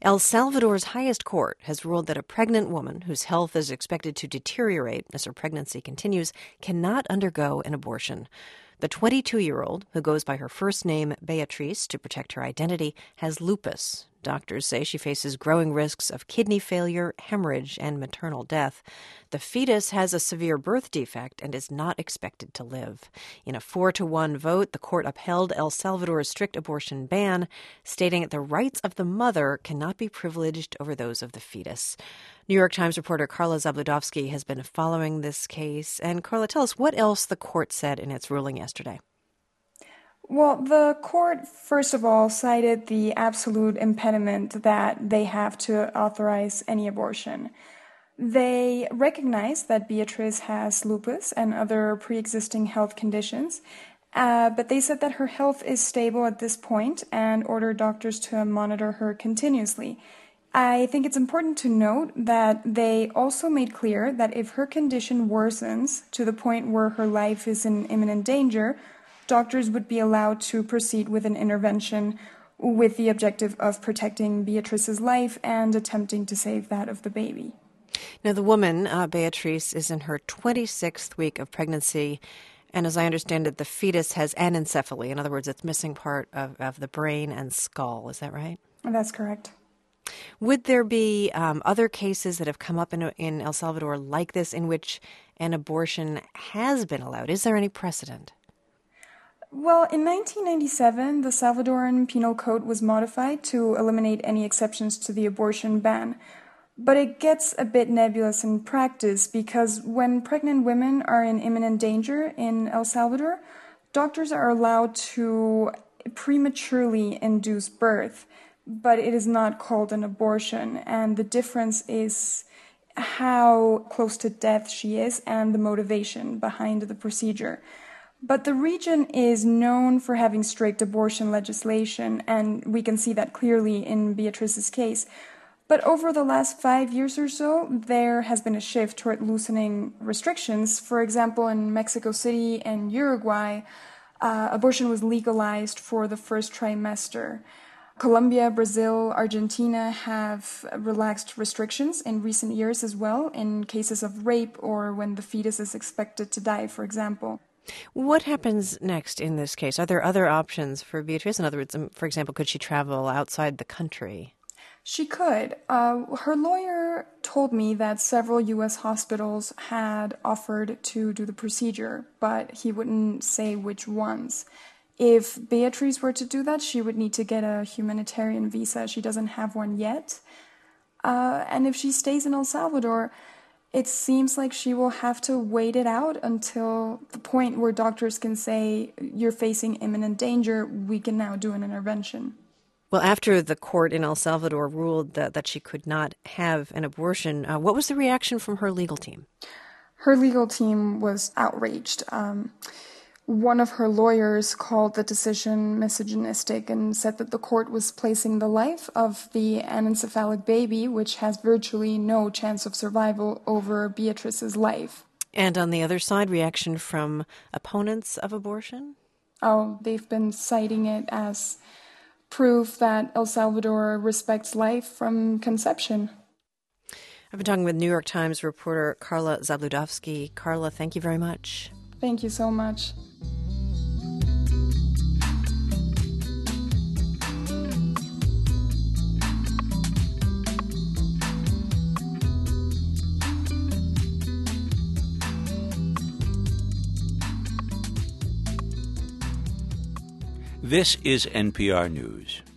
El Salvador's highest court has ruled that a pregnant woman whose health is expected to deteriorate as her pregnancy continues cannot undergo an abortion. The 22-year-old, who goes by her first name Beatriz to protect her identity, has lupus. Doctors say she faces growing risks of kidney failure, hemorrhage, and maternal death. The fetus has a severe birth defect and is not expected to live. In a 4-1 vote, the court upheld El Salvador's strict abortion ban, stating that the rights of the mother cannot be privileged over those of the fetus. New York Times reporter Carla Zabludovsky has been following this case. And Carla, tell us what else the court said in its ruling yesterday. Well, the court, first of all, cited the absolute impediment that they have to authorize any abortion. They recognize that Beatriz has lupus and other pre-existing health conditions, but they said that her health is stable at this point and ordered doctors to monitor her continuously. I think it's important to note that they also made clear that if her condition worsens to the point where her life is in imminent danger, doctors would be allowed to proceed with an intervention with the objective of protecting Beatriz's life and attempting to save that of the baby. Now, the woman, Beatriz, is in her 26th week of pregnancy, and as I understand it, the fetus has anencephaly. In other words, it's missing part of the brain and skull. Is that right? That's correct. Would there be other cases that have come up in El Salvador like this in which an abortion has been allowed? Is there any precedent? Well, in 1997, the Salvadoran Penal Code was modified to eliminate any exceptions to the abortion ban. But it gets a bit nebulous in practice because when pregnant women are in imminent danger in El Salvador, doctors are allowed to prematurely induce birth, but it is not called an abortion. And the difference is how close to death she is and the motivation behind the procedure. But the region is known for having strict abortion legislation, and we can see that clearly in Beatriz's case. But over the last 5 years or so, there has been a shift toward loosening restrictions. For example, in Mexico City and Uruguay, abortion was legalized for the first trimester. Colombia, Brazil, Argentina have relaxed restrictions in recent years as well, in cases of rape or when the fetus is expected to die, for example. What happens next in this case? Are there other options for Beatriz? In other words, for example, could she travel outside the country? She could. Her lawyer told me that several U.S. hospitals had offered to do the procedure, but he wouldn't say which ones. If Beatriz were to do that, she would need to get a humanitarian visa. She doesn't have one yet. And if she stays in El Salvador, it seems like she will have to wait it out until the point where doctors can say, you're facing imminent danger, we can now do an intervention. Well, after the court in El Salvador ruled that she could not have an abortion, what was the reaction from her legal team? Her legal team was outraged. One of her lawyers called the decision misogynistic and said that the court was placing the life of the anencephalic baby, which has virtually no chance of survival, over Beatriz's life. And on the other side, reaction from opponents of abortion? Oh, they've been citing it as proof that El Salvador respects life from conception. I've been talking with New York Times reporter Carla Zabludovsky. Carla, thank you very much. Thank you so much. This is NPR News.